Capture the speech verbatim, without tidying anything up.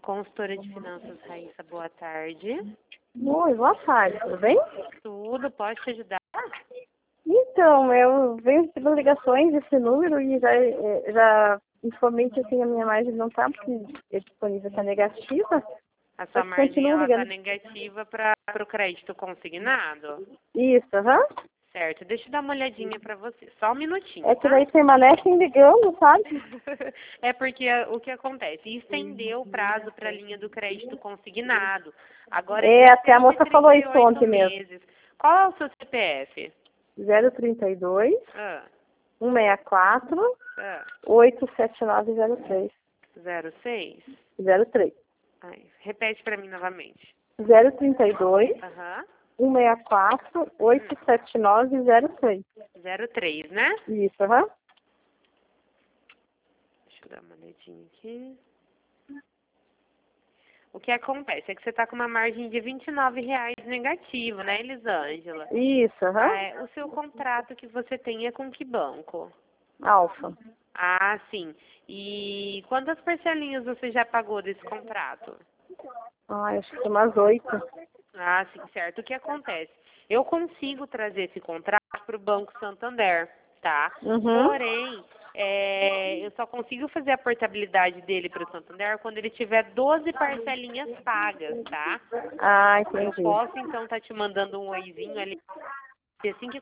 Consultora de Finanças, Raíssa, boa tarde. Oi, boa tarde, tudo bem? Tudo, pode te ajudar? Então, eu venho recebendo ligações desse número e já, eh, já informei que assim, a minha margem não está, porque a disponível está negativa. A sua Mas margem continuo ela está ligando. negativa para o crédito consignado? Isso, aham. Certo, deixa eu dar uma olhadinha para você. Só um minutinho, É que tá? daí permanecem ligando, sabe? É porque o que acontece? Estendeu o prazo para a linha do crédito consignado. Agora é É, de até a moça falou isso cento e trinta e oito ontem mesmo. meses. Qual é o seu C P F? zero trinta e dois, Ah, cento e sessenta e quatro, ah, oito sete nove zero três. zero seis? zero três. Ai, repete para mim novamente. zero trinta e dois, Aham. cento e sessenta e quatro, oito sete nove zero três. zero três, né? Isso, aham. Deixa eu dar uma olhadinha aqui. O que acontece é que você está com uma margem de vinte e nove reais negativo, né, Elisângela? Isso, aham. Ah, é, o seu contrato que você tem é com que banco? Alfa. Ah, sim. E quantas parcelinhas você já pagou desse contrato? Ai, acho que umas oito. Ah, sim, certo. O que acontece? Eu consigo trazer esse contrato para o Banco Santander, tá? Uhum. Porém, é, eu só consigo fazer a portabilidade dele para o Santander quando ele tiver doze parcelinhas pagas, tá? Ah, Eu entendi. posso, então, estar te mandando um oizinho ali, assim que